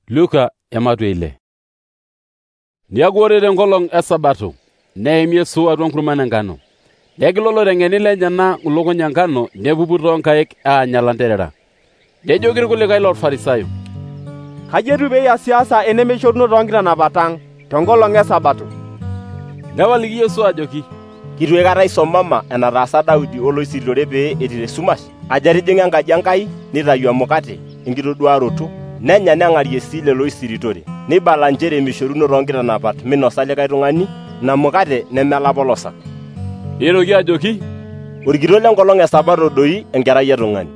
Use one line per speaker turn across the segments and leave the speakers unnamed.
Luka ematua 6. Niaku ore tenkolong esabato neim Yesu atua nkurman enkano. Negila oloiteng'eni lenyenak ilukuny enkano nepupu toonkaik aanya lanterera. Nejoki irkulikae lorfarisayo,
kaji etiu pee iasiasa enemeishoruno toonkitanapat ang' tenkolong esabato?
Nepaliki Yesu ajoki,
kitu aikata isomama enataasa Daudi oloisirriore pee etii esumash, aja etijing'a enkaji Enkai nitayu emukate enkitoduaroto nenya neng'arie sii lelo oisiritore, nibala nchere meishoruno toonkitanapat minosa likae tung'ani ina mukate nemelapa olosak.
Nitoki ajoki,
orkitok lenkolong esabato doi enkerai etung'ani.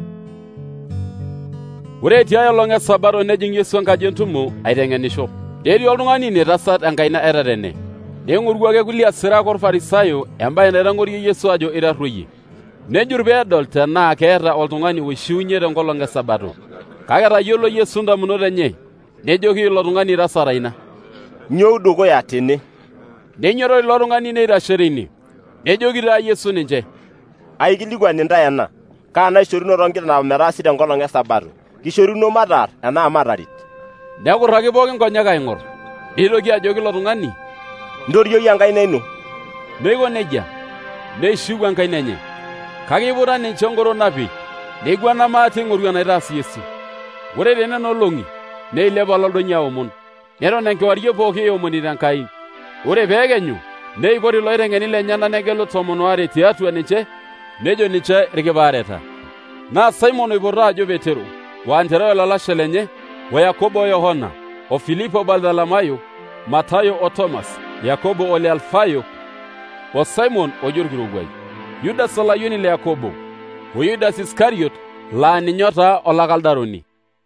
Ore tiai olong esabato nejing Yesu enkaji entumo aiteng'enisho. Netii oltung'ani ine tasat enkaina etatene. Neing'oru ake kulie asirak orfarisayo embaye naitang'orie Yesu ajo itarruoyie. Nejur peedol tenaa keeta oltung'ani oishiunye tenkolong esabato. Kake etayiolo Yesu indamunot enye, nejoki ilo tung'ani tasat ina,
nyoo dukuya tene?
Neinyototo ilo tung'ani neitashe teine. Nejoki taa Yesu ninche,
aikilikuan intae ena, kaa naishoruno toonkitanapat metaasi tenkolong esabato, kishoruno mataar enaa matarit?
Nekurraki pooki nkonyek aing'or. Neitoki ajoki ilo tung'ani,
ntorioi enkaina ino.
Meiko nejia, neishiu enkaina enye. Kake eiputa ninche ngoro napi, neiguana maate eing'oru enaitaas Yesu. Ore tenena olong'i neilepa olodonyi aomon, neton enkewarie pooki eomonito Enkai. Ore peekenyu neipot iloiteng'eni lenyenak negelu 12 tiatua ninche, nejo ninche irkipaareta. Naa Simon oipoto ajo Petero, o Anderea olalashe lenye, o Yakobo o Yohana, o Filipo o Bartholomayo, Matayo o Tomas, Yakobo ole Alfayo, o Simon ojo orkirowuai, Yudas olayuni le Yakobo, o Yudas Iskariot laa ninye otaa olakaldaroni.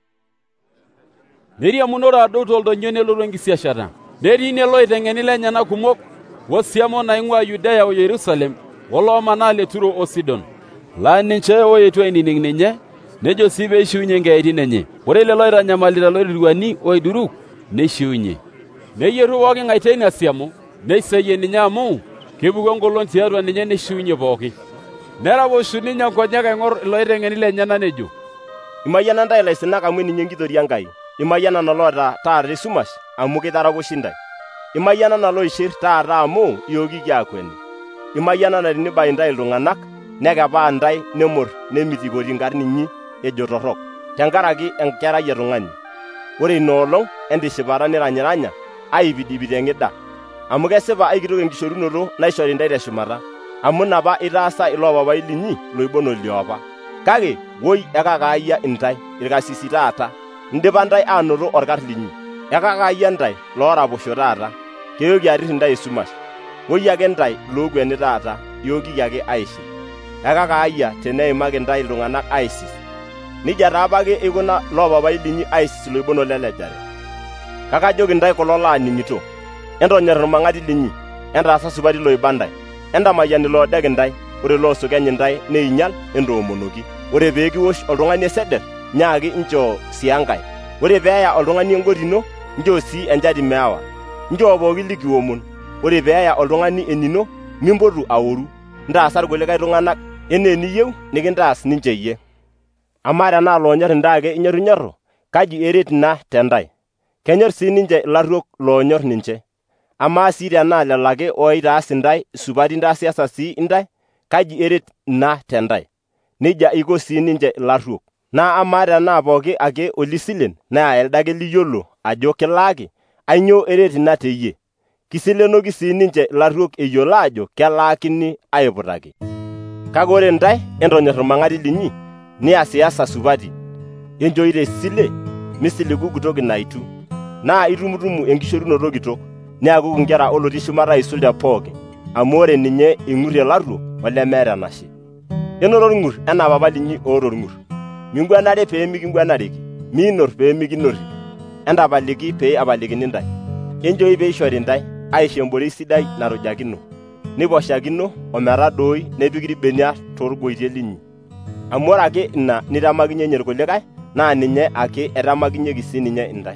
Neiriamunore adou toldonyo nelotu enkisiashata. Netii ine loiteng'eni lenyenak kumok, wosiamo naing'ua Yudea o Yerusalem, oloomanaa le Turo o Sidon, laa ninche oetuo ainining' ninye, nejo sii peishiunye nkeyaitin enye. Ore lelo oitanyamalita loirirwani oiduruk neishiunye. Neyietu pooki ng'ae teina siamo, neiseyie ninye amu kepuku engolon tiatua ninye neishiunye pooki. Neraposhu ninye nkonyek aing'or iloiteng'eni lenyenak nejo,
imayiana ntae ilaisinak amu eninyi enkitori Enkai, imayiana naloota taata esumash amu kitaraposhi ntae, imayiana naloishir taata amu iokiki akweni, imayiana na tenibai ntae iltung'anak nekepaa ntae nemor nemitipoti nkarn inyi ejo torrok tenkaraki enkerai etung'ani. Ore inoolong entishipata niranyiranya aipidipid eng'ida, amu kesipa aikitok enkishorunoto naishori ntae teshumata, amu napa itaasa iloopapai linyi loibon liopa. Kake woi ekakaayia intae irkasisi taata, indipa ntae aanoto orkar linyi, ekakaayia ntae looraposho taata, keyoki atirr ntae esumash. Woi ake ntae lookweni taata, iokiki ake aishir, ekakaayia teneimaki ntae iltung'anak aisis. Nija taa apake ikuna loopapai linyi aisis loibon lelejare. Kakajoki ntae kulo laaning'ito, entonyorr irmang'ati linyi, entaasa supati loiba ntae, entamayian iloodek ntae, ore loosukeny ntae neinyal entoomonoki. Ore pee kiwosh oltung'ani esedet, nyaaki inchoo sii enkae. Ore peeya oltung'ani engotino, inchoo sii enchati meewa. Inchoo pooki likiomon. Ore peeya oltung'ani enino, mimpotu aoru. Ntaasa irkulikae tung'anak enaa eniyieu nikintaas ninche iyie. Amaa tenaa loonyorr ntae ake inyorrinyorro, kaji eret ina tentae? Kenyorr sii ninche ilarruok loonyorr ninche. Amaa sii tenaa lelo ake oitaas ntae supati ntaasiasa sii intae, kaji eret ina tentae? Neija iko sii ninche ilarruok. Naa amaa tenaa pooki ake olisilen naa elde ake liyiolo ajo kilaaki, ainyoo eret ina teyie? Kisilenoki sii ninche ilarruok eyiolo ajo kelaakini aiputaki. Kake ore ntae entonyorr irmang'ati linyi, niasiasa supati, enchooito esile, misiliku toki naitu, naa itumutumu enkishorunoto kitok, niakuku nkera olotii shumata aisul te pooki, amu ore ninye ing'urr ilarruok olemeeta enashe. Enoto orng'urr enaa papa linyi oota orng'urr. Mingwanare pee mikingwanareki, miinyorr pee mikinyorri, entapaliki pee epalikini ntae. Enjooi pee ishori ntae aisho emborei sidai narujakino, niposhakino ometadooi nepiki irbenia toorgoitie linyi. Amu ore ake ina nitamakinyenye irkulikae, naa ninye ake etamakinyeki sii ninye intae.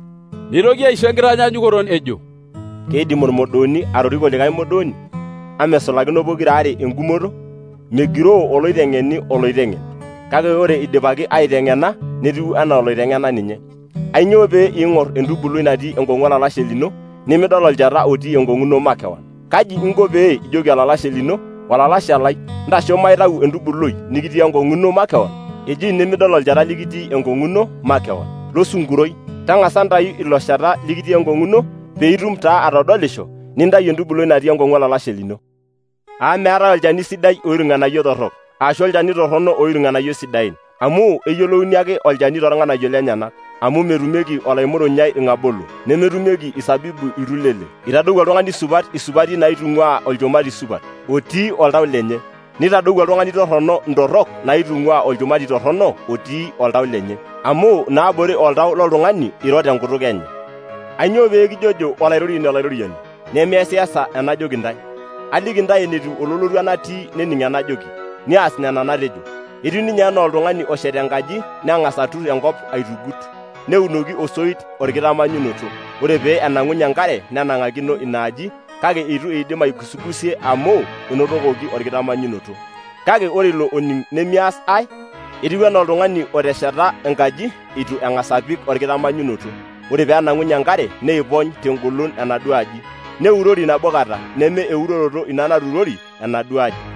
Nitoki aisho enkitanyanyukoto ejo,
keidim ormodoni atoriko likae modoni, amesulakino pokiraare engumoto, megiroo oloiteng'eni oloiteng'en. Kake ore idipaki aiteng'ena netiu enaa oloiteng'ena ninye. Ainyoo pee iing'or entubului natii enkong'u olalashe lino, nimidol olchata otii enkong'u ino makewan? Kaji inko pee ijoki olalashe lino, olalashe lai, ntasho maitau entubului nikitii enkong'u ino makewan? Eji nimidol olchata likitii enkong'u ino makewan. Losunkuroi, tang'asa ntayu ilo shata likitii enkong'u ino pee itum taa atodolisho, nintayu entubului natii enkong'u olalashe lino. Meetai olchani sidai oiu irng'anayio torrok, ashu olchani torrono oiu irng'anayio sidain, amu eyiolouni ake olchani toorng'anayio lenyenak. Amu metumieki olaimurunyaai irng'abolo, nemetumieki isabibu irulele. Itadou oltung'ani supat isupati naitung'uaa olchumati supat, otii oltau lenye. Nitadou oltung'ani torrono ntorrok naitung'uaa olchumati torrono otii oltau lenye. Amu naabore oltau loltung'ani iro tenkutuk enye. Ainyoo pee kijojo olairoriani olairoriani, nemeesiasa enajoki ntae? Aliki ntae enetiu ololorua natii nening enajoki, nias nena natejo. Etiu ninye enaa oltung'ani oshet enkaji neng'as atur enkop aitugut, neunoki osoit orkitamanyunoto. Ore pee enang'unye enkare nenang'akino ina aji, kake eitu eidim aikusukusie amu enotokoki orkitamanyunoto. Kake ore ilo oning nemias ai, etiu enaa oltung'ani otesheta enkaji eitu eng'as apik orkitamanyunoto. Ore pee enang'unye enkare neipony tengolon enaduo aji, neurori nabo kata, neme euroroto ina naturori enaduo aji.